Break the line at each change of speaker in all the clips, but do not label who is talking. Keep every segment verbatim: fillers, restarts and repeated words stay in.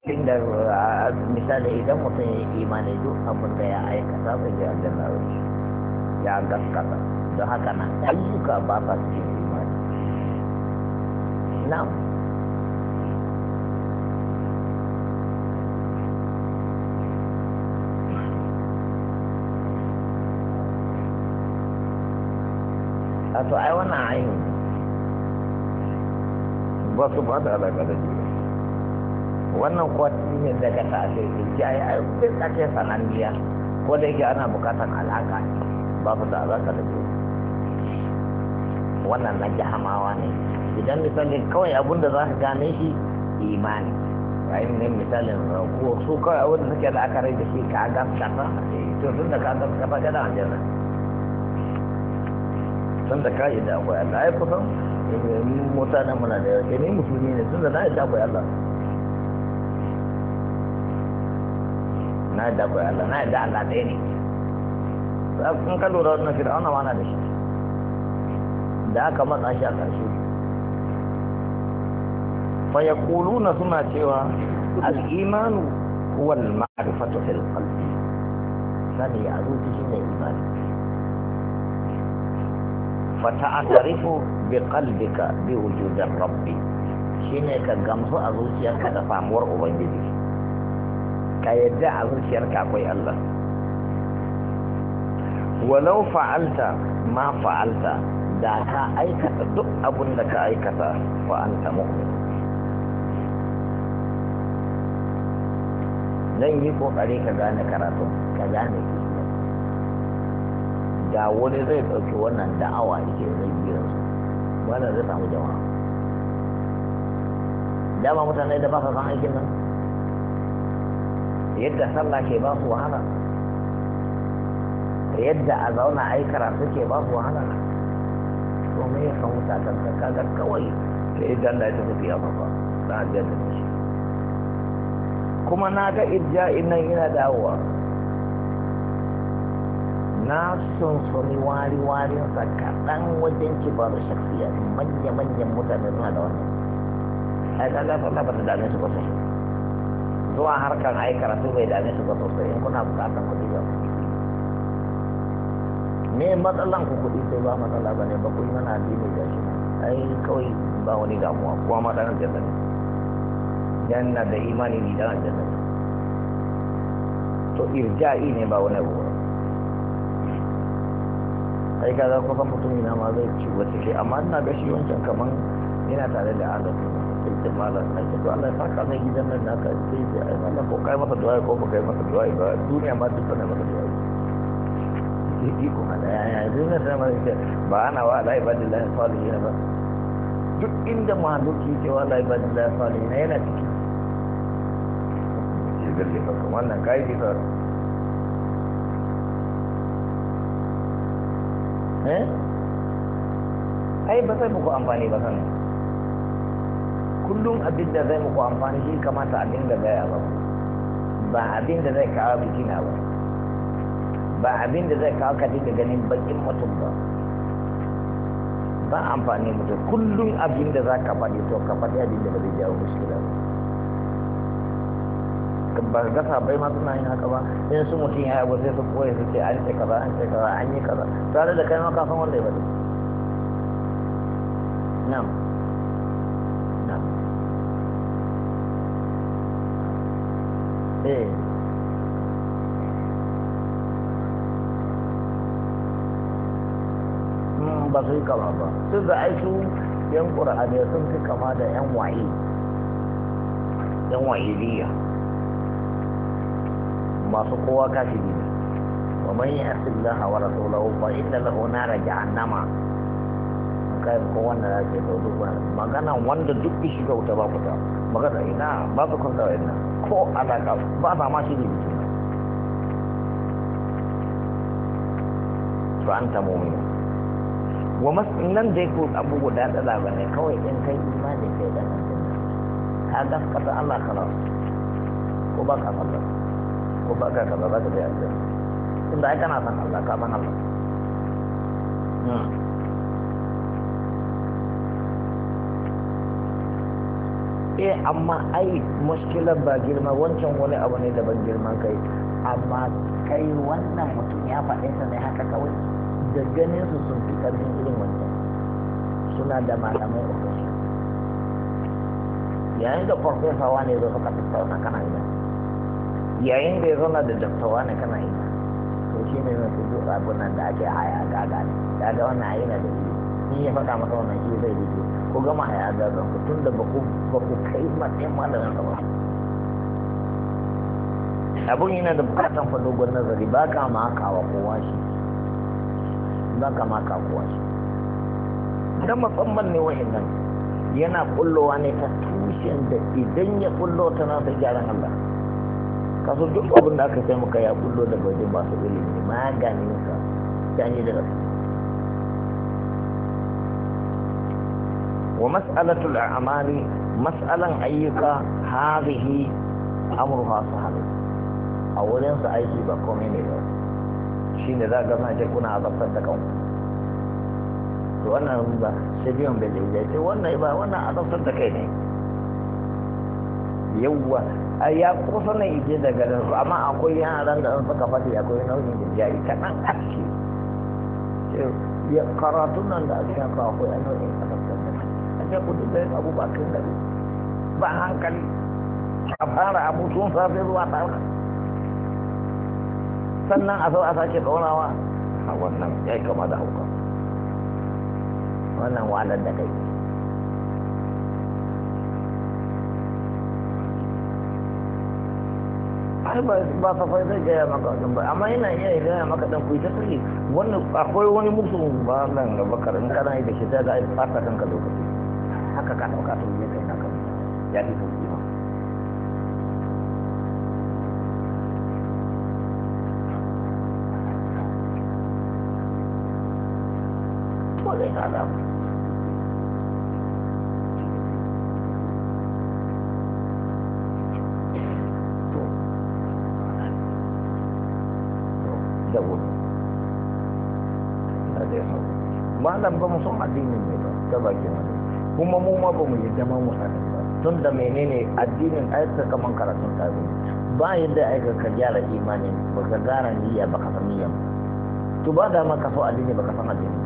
inda misali idan mutum ya yi imani duk abin da ya aikata zai ji aljanna wani ya gaskata don haka nan ayyuka ba sa cikin imani na'am a to ai wannan ainihin ba su ba da alaƙa da juna wannan kwati ne daga tafe ya yi ayyukan ake sananniya ko da yake ana bukatan alaƙa ba su da alaƙa da juna wannan na jahamawa ne idan misalin kawai abinda za ka gane shi imani bayan ne misalin ko su kawai abinda suke da aka rai da shi ka gaskata to tun da ka gaskata ga da aljanna tun da ka yi da akwai Allah ya kusan mutanen muna da yawa ne musulmi ne tun da na yi da akwai Allah na yi da akwai Allah na yi da Allah ɗaya ne in ka lura wannan fir'auna ma na da shi da aka matsa shi a ƙarshe fa yaquluna suna cewa al-imanu huwa al-ma'rifatu fil qalbi sani a zuci shine imani fa ta'tarifu bi qalbika bi wujudi rabbi shine ka gamsu a zuciyarka da samuwar ubangiji ka yadda a zuciyarka akwai Allah walau fa'alta ma fa'alta da ka aikata duk abin da ka aikata wa anta mu'min nan yi kokari ka gane karatu ka gane kisa da wani zai ɗauki wannan da'awa yake zai biyan su wannan zai samu jama'a dama mutane da ba ka san aikin nan yadda sallah ke ba su wahala yadda a zauna ai karatu ke ba su wahala to me ya san mutakan ka kaga kawai sai idan da ta tafiya ba ba za a janna shi kuma na ga irja'in nan yana dawowa na sun suni wari warin sa kaɗan wajen kibar shaksiya manya manyan mutane suna da wannan ai kaga sallah ba ta dame su ba sosai zuwa harkar ai karatu bai dame su ba sosai in kuna bukatar kuɗi ba me matsalan ku kuɗi sai ba matsala ba ne ba ku yi mana addini da shi ai kawai ba wani damuwa kuwa ma ɗan aljanna ne yana da imani ne ɗan aljanna ne to irja'i ne ba wani abu ba ai kaga kusan mutum ina ma zai ci wata ke amma ina ga shi wancan kaman yana tare da adalci sai ce malam na ce to Allah ya saka mai gidan nan naka sai ce ai malam ko kai masa du'a ko ba kai masa du'a ba duniya ma duk ne masa du'a iko hada ya yanzu na sama ce ba ana wa ala ibadillahi salihin ba duk inda mahaluki ce wa ala ibadillahi salihin yana ciki ce galle ba wannan kai bisa eh ai ba sai muku amfani ba sanin kullum abin da zai muku amfani shi kamata a dinga gaya ba ba abin da zai kawo bikina ba ba abin da zai kawo ka dinga ganin bakin mutum ba ba amfani mutum kullum abin da za ka faɗi to ka faɗi abin da ba zai jawo mushkila ba ga sabai ma suna yin haka ba in su mutum ya yabo sai su koya su ce an ce kaza an ce kaza an yi kaza tare da kai ma ka san wanda ya faɗi na'am na'am eh ba su yi kama ba sun da aisu yan ƙura'ani sun fi kama da yan waye yan wa'iliya masu kowa kashi ne wa man yi asillaha wa rasulahu fa inna lahu nara jahannama kai ko wanda ya ce to duk magana wanda duk ki shiga wuta ba kuta magana ina ba su kwanta wa ina ko alaka ba ba ma shi ne mutum to anta mu'min wa nan dai ko abu guda da ba ne kawai in kai imani kai dan aljanna ka gaskata Allah khalas ko ba ka sallah ko ba ka kaza ba ka da aljanna tunda ai kana san Allah ka san Allah eh amma ai mushkilar ba girma wancan wani abu ne daban girman kai amma kai wannan mutum ya faɗe ta ne haka kawai da ganin su sun fi ƙarfin irin wancan suna da malamai ofishin yayin da farfesawa ne zai suka tattauna kana yi yayin da ya zauna da daktawa ne kana yi to shi ne mafi duk abunan da ake haya gaga ne ya ga wannan ayi na da yi in ya faɗa masa wannan shi zai rike ko gama haya gaga ku tun da ba ku kai matsayin malamin sa ba abun yana da bukatan fa dogon nazari ba ka maka wa kowa shi ba ka maka kowa shi dan musamman ne wa'annan yana kullowa ne ta tushen da idan ya kullo ta na ta gyaran Allah kaso duk abin da aka sai muka ya kullo daga wajen masu ilimi maganin sa ta yi da rasu wa mas'alatul a'mali mas'alan ayyuka hadhihi amruha sahal a wurin sa aiki ba komai ne ba shine za ga ma ce kuna azabtar da kanku to wannan ba sai biyan bai da ce wannan ba wannan azabtar da kai ne yawwa a ya kusa na ije daga nan su amma akwai yaran da an suka fadi akwai nau'in jirgiya kaɗan aski ya karatun nan da ake haka akwai nau'in azabtar da kai a ce kudu da yin abu ba kan gari ba hankali a fara abu sun safe zuwa tara sannan a sau a sake ɗorawa a wannan ya yi kama da hauka wannan wahalar da kai ai ba safai zai gaya maka ɗin ba amma yana iya gaya maka ɗin ku yi ta sirri wannan akwai wani musu ba nan da bakar in kana yi da shi ta da ai fata kanka lokaci haka ka ɗauka to ne kai naka ya fi sauki ma ko zai kada da wuri da dai hau malam ba mu son addinin ne ba ta bakin wani kuma mu ma ba mu yi zama mu sanin ba tun da menene addinin aika kaman karatun tabi ba yadda aika ka gyara imanin ba ka gara niyya ba ka san niyya to ba da ma ka so addini ba ka san addini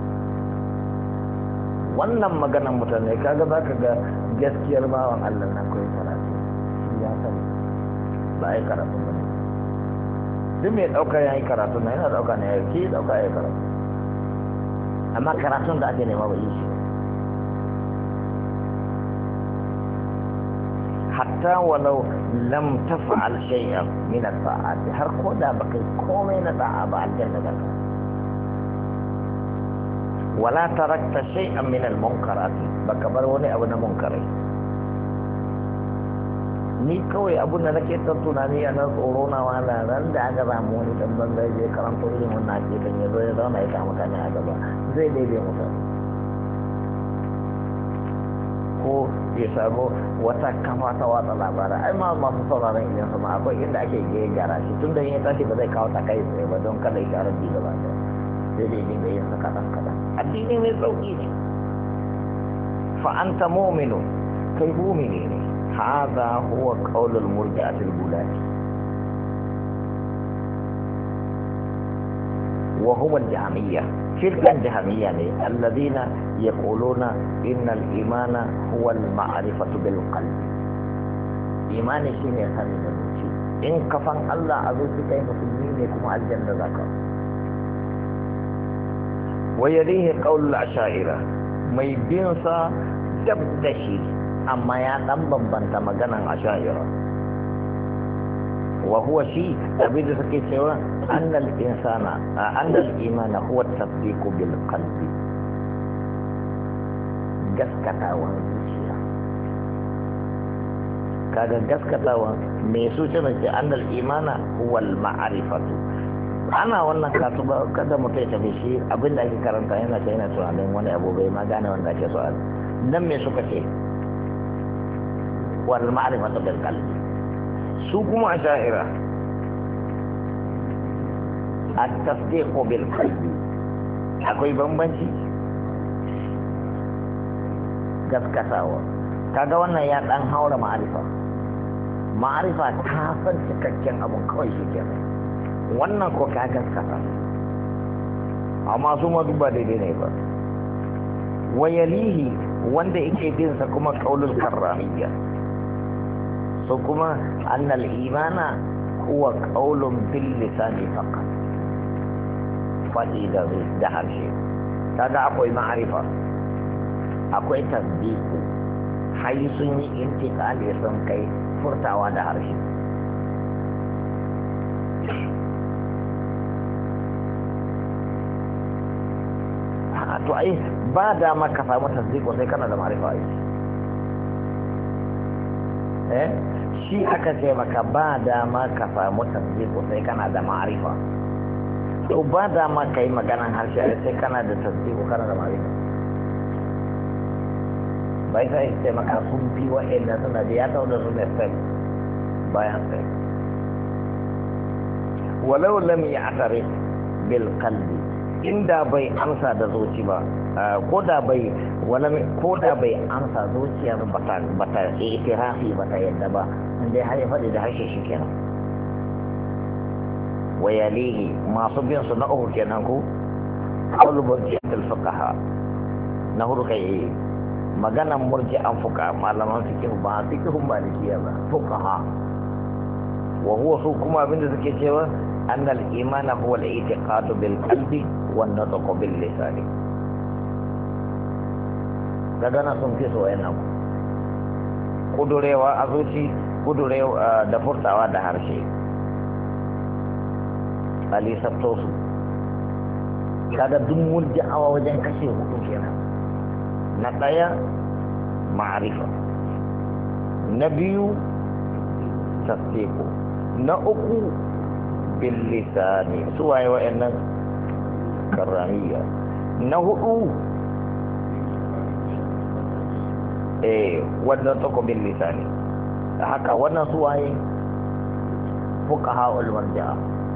wannan maganan mutane kaga za ka ga gaskiyar bawan Allah na koyi karatu ya sani ba ai karatu ba ne duk mai ɗauka ya yi karatu na yana ɗauka na ya ke ɗauka ya yi karatu amma karatun da ake nema ba yi shi hatta walau lam tafa'al shay'an min as-sa'ati har ko da baka komai na da'a ba aljanna da ka wala tarakta shay'an min al-munkarati baka bar wani abu na munkarai ni kawai abun da nake ta tunani a nan tsoro na wala ran da aka samu wani dan banza je karanto irin wannan ake kan yazo ya zauna ya kama mutane a gaba zai daidai mutane ko ya samu wata kafa ta watsa labarai ai ma masu sauraron idan sama akwai inda ake gaya gyara shi tun da ya tashi ba zai kawo ta kai tsaye ba don kada ya gyara bi gaba ɗaya sai dai dinga yin sa kaɗan kaɗan addini mai sauƙi ne fa anta mu'minu kai mu'mini ne هذا هو قول المرجئة الغلاة وهم الجهمية شركا جهمية الذين يقولون إن الإيمان هو المعرفة بالقلب إيمان شيء يسمى بالوجه إن كفن الله عزوز كي مسلمين يكون الجنة ذاك ويليه قول الأشاعرة ميبينسا دبدشي amma ya dan bambanta maganan asha'ira wa huwa shi abin da suke cewa annal insana annal imana huwa tasdiqu bil qalbi gaskatawan zuciya kaga gaskatawan me su ce ce annal imana huwa al ma'rifatu ana wannan katuba kada mutai tafi shi abin da ake karanta yana ta yana tunanin wani abu bai ma gane wanda ake so nan me suka ce والمعرفة بالقلب سوكم عشائرة التصديق بالقلب أكوي بمبنشي gaskatawa kaga wannan ya dan haura ma'arifa ma'arifa ta san cikakken abun kawai shi kenan wannan ko ka gaskata amma su ma duba daidai ne ba wayalihi wanda yake bin sa kuma qaulul karramiyya so kuma annal imana huwa qaulun bil lisani faqat fadi da da harshe kaga akwai ma'arifa akwai tasdiqu hayi sun yi intiqali sun kai furtawa da harshe to ai ba da maka samu tasdiqo sai kana da ma'arifa ai eh shi aka ce maka ba da maka samu tasdiqo sai kana da ma'arifa to ba da maka yi maganan harshe sai kana da tasdiqo kana da ma'arifa bai sai sai maka sun bi wa'anda suna da ya tawo da su ne sai bayan sai walau lam ya'tarif bil qalbi inda bai amsa da zuci ba ko da bai wani ko da bai amsa zuciyar bata bata itirafi bata yadda ba inda ya faɗi da harshe shi kenan wayalihi masu bin su na uku kenan ko qawl murji'atul fuqaha na hudu kai maganan murji'an fuqaha malaman fiqh ba fiqh malikiya ba fuqaha wa huwa su kuma abinda suke cewa anna al-iman huwa al-i'tiqad bil qalbi wan nutq bil lisan daga na sun fi so yana kudurewa a zuci kudurewa da furtawa da harshe ali sabto su kaga duk murji'awa wajen kashe hudu kenan na daya ma'rifa na biyu tasdiqu na uku bil lisani suwaye wa'annan karramiya na hudu eh wannan tako bil lisani haka wannan suwaye fuqaha ul marja'a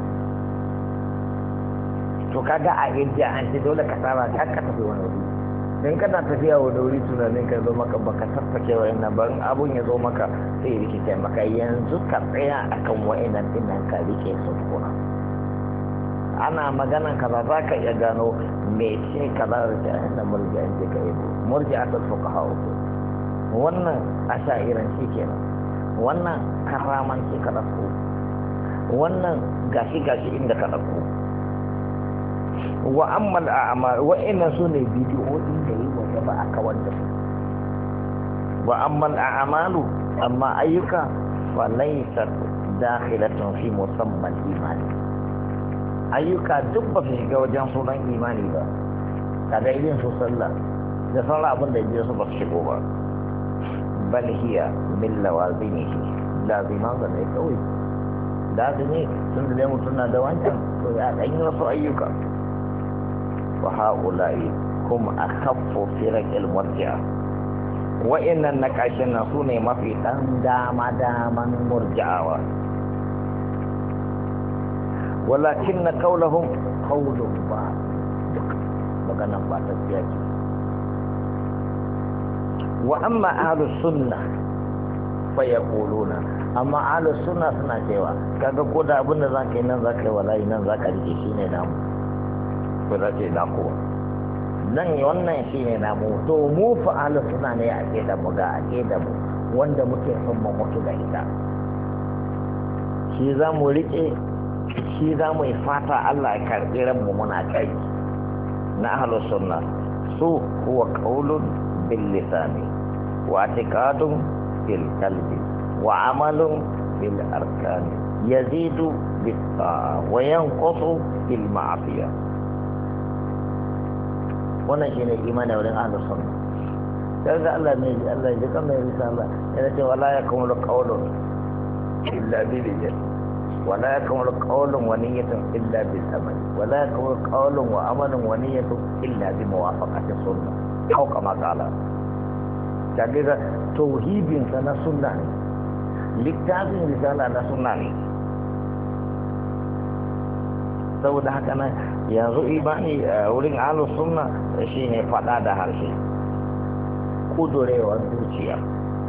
to kaga a idda an ce dole ka saba ka ka tafi wani wuri dan kana tafiya wa dauri tunanin ka zo maka baka tattace wa'annan ban abun ya zo maka sai rikice maka yanzu ka tsaya akan wa'annan din nan ka rike su kuma ana maganan kaza za ka iya gano me ce kaza da inda murji'a ce ka yi murji'a ta fuqaha wannan ashairan shi kenan wannan karaman ce ka dauko wannan gashi gashi inda ka dauko wa amma al'amal wa inna sunni bid'o'in da yi wanda ba aka wanda su wa amma al'amalu amma ayyuka fa laysa dakhilatun fi musamman imani ayyuka duk ba su shiga wajen sunan imani ba kaga irin su sallah da sauran abin da yake su ba su shigo ba bal hiya min lawazimihi laziman da ne kawai lazimi sun da mutum na da wancan to ya dan yi wasu ayyuka wa haula'i kuma akhaffu firaqil murji'a wa inna nakashin su ne mafi dan dama daman murji'awa walakin qawluhum qawlun ba magana ba ta tsiyaki wa amma ahlus sunnah fa yaquluna amma ahlus sunnah suna cewa kaga ko da abin da zaka yi nan zaka yi wallahi nan zaka rike shine namu ko da ce da ko nan wannan shine namu to mu fa ahlus sunnah ne a da mu ga a da mu wanda muke son mu mutu da ita shi za mu rike shi za mu yi fata Allah ya karbi ranmu muna kai na ahlus sunnah su huwa qaulun bil lisani wa i'tiqadun bil qalbi wa amalun bil arkani yazidu bit ta'a wa yanqusu bil ma'siyah wannan shine imani wurin ahlus sunnah kaga Allah ne Allah ya kama risala yana ce wala yakunu qawlun illa bil yad wala yakunu qawlun wa niyyatun illa bil amal wala yakunu qawlun wa amalun wa niyyatun illa bi muwafaqati sunnah au kama qala kaga tauhidin sa na sunna ne littafin risala na sunna ne saboda haka nan yanzu ibani wurin ahlus sunna shine fada da harshe kudurewar zuciya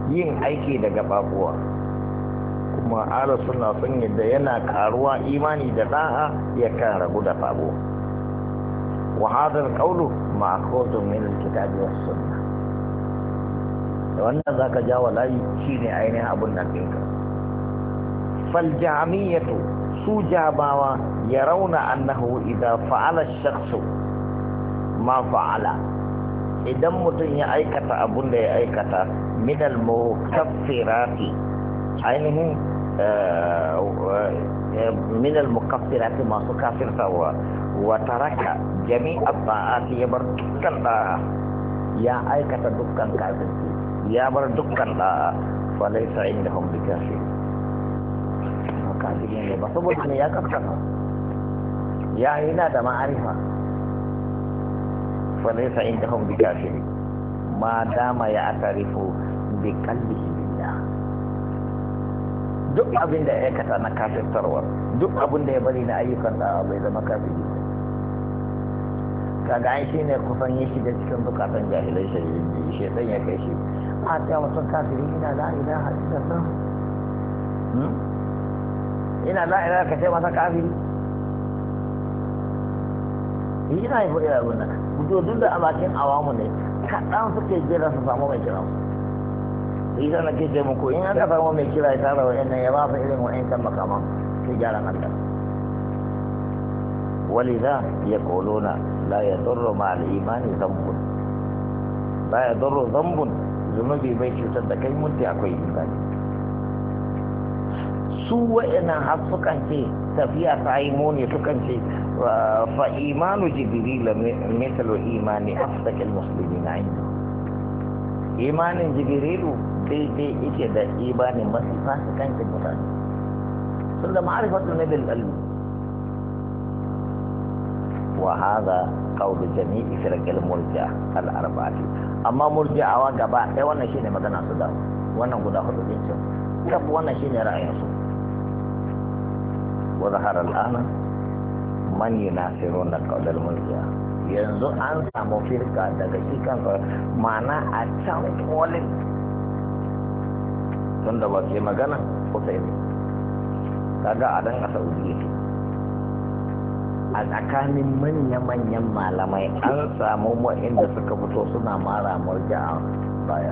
yin aiki da gababuwa kuma ala suna sun yadda yana karuwa imani da da'a ya kan ragu da sabo wa hadha alqawlu ma'khudun min alkitabi was sunnah wannan zaka ja wallahi shine ainihin abun nan dinka fal jami'atu su jabawa yarawna annahu idza fa'ala ash-shakhsu ma fa'ala idan mutum ya aikata abun da ya aikata min al-mukaffirati ainihin min al-mukaffirati masu kafirtawa wa taraka jami'a ta'ati ya bar dukkan da'a ya aikata dukkan kafirci ya bar dukkan da'a fa laysa indahum bikafir kafirin ne ba saboda ne ya kaskata ya yana da ma'arifa fa laysa indahum bikafir ma dama ya atarifu bi qalbihi billah duk abin da ya aikata na kafirtarwa duk abin da ya bari na ayyukan da bai zama kafiri kaga ai shine kusan ya shiga cikin bukatan jahilai shari'i shedan ya kai shi a ta mutum kafiri ina la ilaha illallah ina la ilaha ka ce masa kafiri ina yi fadi abin nan duk da a bakin awamu ne kaɗan suke jira su samu mai kira isa na ke ce muku in aka samu mai kira ya tara wa'in nan ya ba fa irin wa'in kan makaman sai gyaran Allah ولذا يقولون لا يضر مع الإيمان ذنب لا يضر ذنب ذنبي bai cutar da kai mutu akwai imani su wa'ina har sukan ce tafiya ta yi muni sukan ce fa imanu jibril mithlu imani afdakil muslimina inda imanin jibrilu daidai yake da imanin masu fasikancin mutane sun da ma'arifatu na bil qalbi wa hadha qawlu jami'i firqil murji'a al arba'ati amma murji'awa gaba ɗaya wannan shine magana su da wannan guda hudu din ce kaf wannan shine ra'ayin su wa zahara al'ana man yunasiruna qawl al murji'a yanzu an samu firka daga shi kansa ma'ana a can kolin tunda ba ke magana ko sai ne kaga a dan a Saudiya a tsakanin manya-manyan malamai an samu wa'inda suka fito suna mara murji'a baya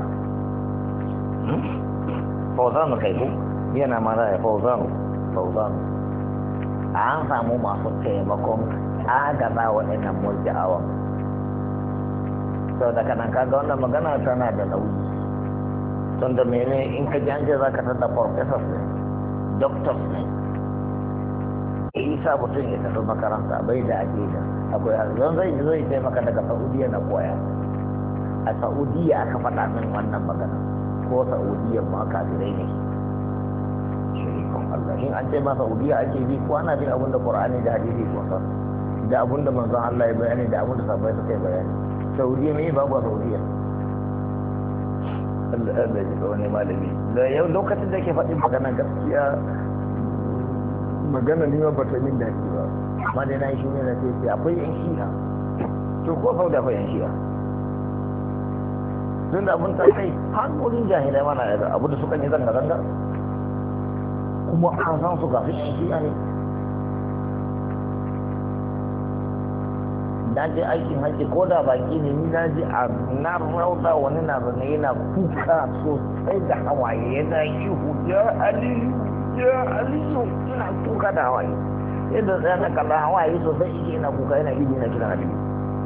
fauzanu kai ku yana mara ya fauzanu fauzanu an samu masu taimakon agaza waɗannan murji'awan sau da kanan kaga wannan magana tana da nauyi tun da mene in ka ji an ce za ka tada professors ne doctors ne isa mutum ya tafi makaranta bai da aƙida akwai zan zai zai taimaka daga saudiya na koya a saudiya aka faɗa min wannan magana ko saudiya ma kafirai ne shirikon Allah in an ce ma saudiya ake bi ko ana bin abin da qur'ani da hadisi ko sa da abin da manzon Allah ya bayani da abin da sahabbai suka yi bayani saudiya me babu saudiya Allah Allah ya ga wani malami da yau lokacin da ke faɗin magana gaskiya magana ne ba ta min daɗi ba amma dai na yi shi ne na ce ce akwai yan shi'a to ko sau da akwai yan shi'a tun da abin ta kai hankulin jahilai mana da abu da suka yi zanga-zanga kuma an san su gafi yan shi'a ne na je aikin hajji ko da baki ne ni na je a na rauda wani na zane yana kuka sosai da hawaye yana ihu ya aliyu ya aliyu ina kuka da hawaye yadda tsaye na kalla hawaye sosai ike yana kuka yana ihu na kiran aliyu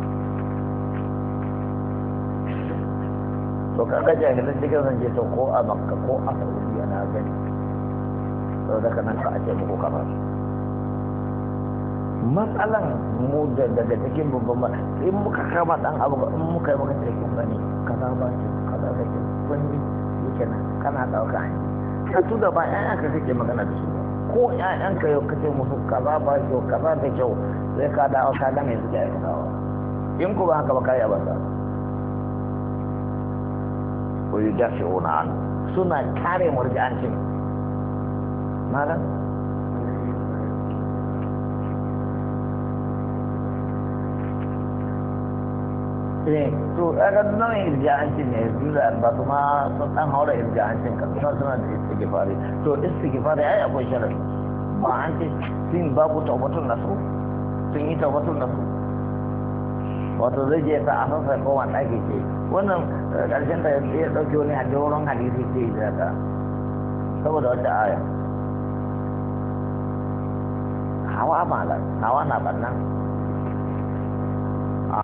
to kaga jahilin cikin zan je to ko a makka ko a saudiya na gani sau da kanan ka ake muku kamar matsalan mu daga cikin babban in muka kama dan abu in muka yi maka cikin gani kaza ba ce kaza da ke kunni yake nan kana dauka hanyar ka tuna ba ƴaƴanka kake magana da su ko ƴaƴanka yau kace musu kaza ba kyau kaza da kyau sai ka dawo ka ga me suke aikatawa in ku ba haka ba kai abada ko yudafi'una an suna kare murji'ancin malam eh to kaga nau'in irja'ancin ne da ba su ma sun dan haura irja'ancin ka suna suna da istighfari to istighfari ai akwai sharadi ba an ce sun babu tawbatun nasu sun yi tawbatun nasu wato zai je ta a sassa ko wanda ake ce wannan karshen da ya dauke wani a doron hadisi ce da ka saboda wata aya hawa malam hawa na bannan